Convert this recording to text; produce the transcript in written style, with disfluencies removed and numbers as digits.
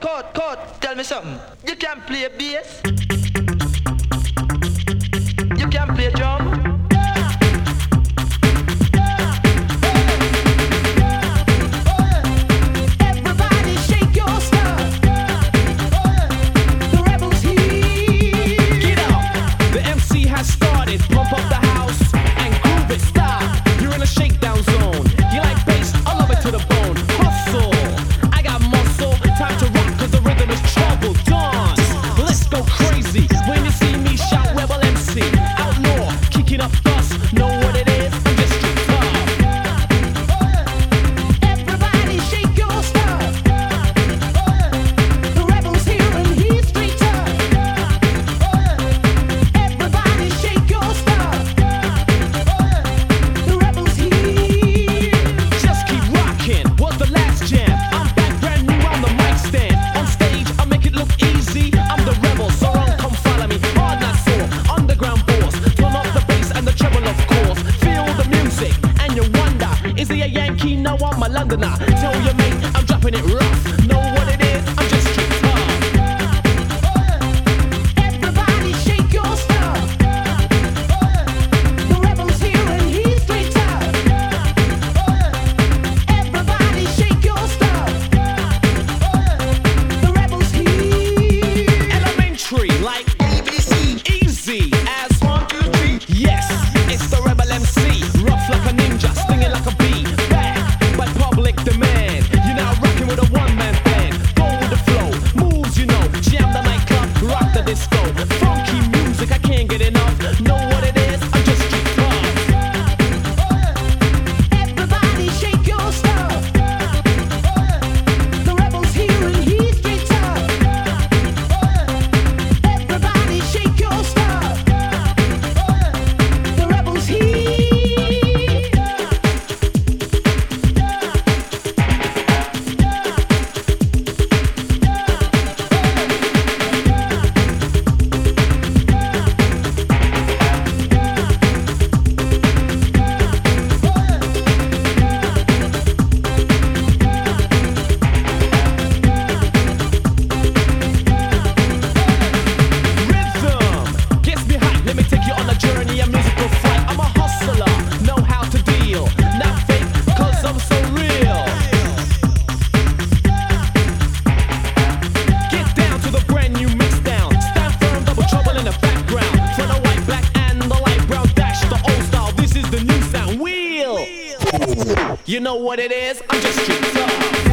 Tell me something. You can play bass. You can play drum. Tell your mate I'm dropping it rough. Know what it is? I'm just straight tough. Everybody shake your stuff. The rebel's here and he's straight tough. Everybody shake your stuff. The rebel's here. Elementary like ABC. Easy as 1, 2, 3. Yes, it's the Rebel MC. Rough like a ninja, stinging like a bee. Public demand. You're now rocking with a one-man band. Go with the flow, moves you know. Jam the nightclub, rock the disco. Funky music, I can't get enough. Know what it is? I'm just street tough. Everybody shake your stuff. The rebel's here and he's straight tough. Everybody shake your stuff. The rebel's here. You know what it is? I'm just street tough.